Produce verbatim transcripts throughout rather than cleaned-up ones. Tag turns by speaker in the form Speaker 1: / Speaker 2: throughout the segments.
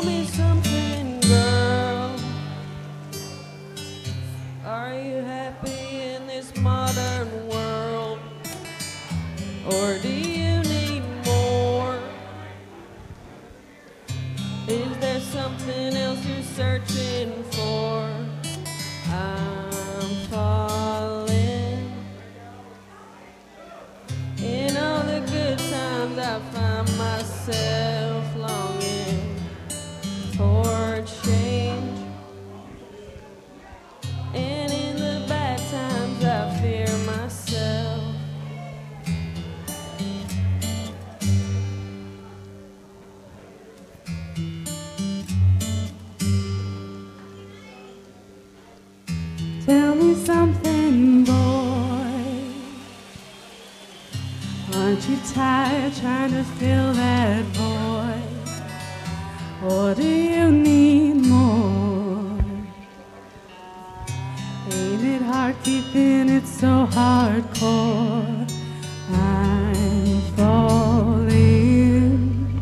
Speaker 1: me something, girl. Are you happy in this modern world? Or do you need more? Is there something else you're searching for? I'm falling. In all the good times I find myself longing for change. And in the bad times I fear myself.
Speaker 2: Tell me something, boy. Aren't you tired trying to fill that void? Or do you need more? Ain't it hard keeping it so hardcore? I'm falling.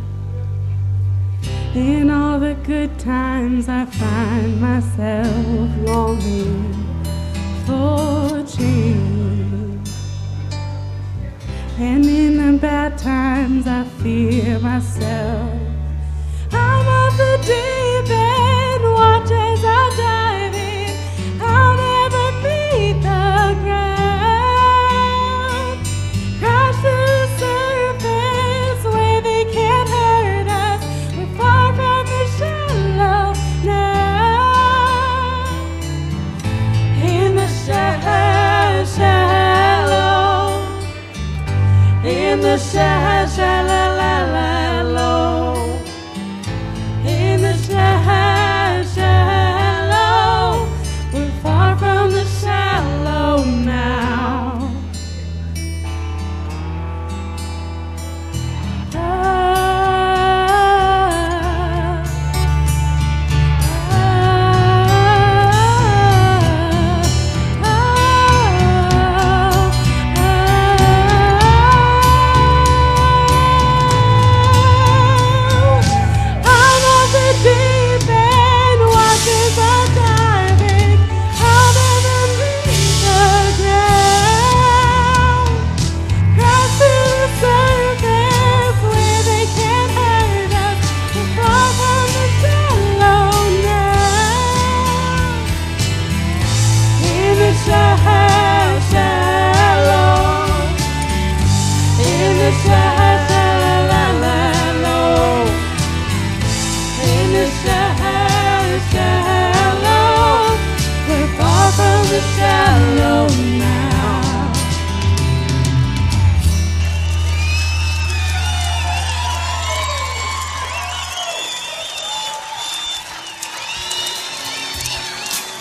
Speaker 2: In all the good times I find myself longing for change. And in the bad times I fear myself. I'm off the deep end, watch as I dive in. I'll never beat the ground. Crash to the surface where they can't hurt us. We're far from the shallow now. In the shallow, shallow. In the shallow, shallow. In the shallow, shallow. We're far from the shallow now. Ah, ah, ah, ah. I'm on the deep end, watch as I dive in. I'll never leave the ground. Crash to the surface where they can't hurt us. We're far from the shallow now. In the shallow, shallow. In the shallow, shallow. In the shallow, shallow. We're far from the shallow now.